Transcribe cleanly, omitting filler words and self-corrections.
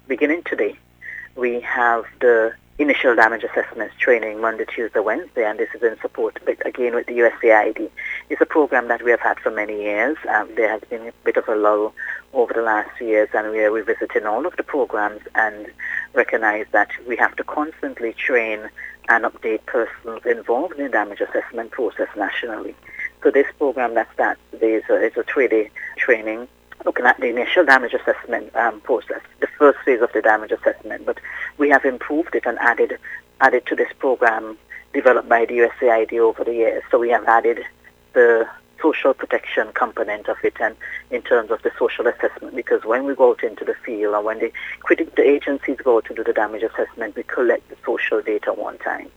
beginning today, we have the initial damage assessments training Monday, Tuesday, Wednesday, and this is in support, again, with the USAID. It's a program that we have had for many years. There has been a bit of a lull over the last few years, and we are revisiting all of the programs and recognize that we have to constantly train and update persons involved in the damage assessment process nationally. So this program that starts today is a 3-day training looking at the initial damage assessment process, the first phase of the damage assessment. But we have improved it and added to this program developed by the USAID over the years. So we have added the social protection component of it, and in terms of the social assessment, because when we go out into the field or when the agencies go to do the damage assessment, we collect the social data one time.